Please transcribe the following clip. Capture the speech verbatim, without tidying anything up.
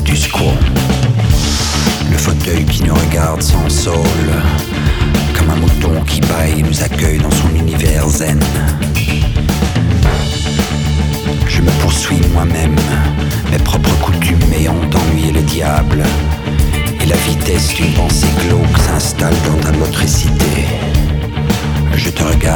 status quo. Le fauteuil qui nous regarde sans saule, comme un mouton qui bâille, nous accueille dans son univers zen. Je me poursuis moi-même, mes propres coutumes ayant ennuyé le diable, et la vitesse d'une pensée glauque s'installe dans ta motricité. Je te regarde.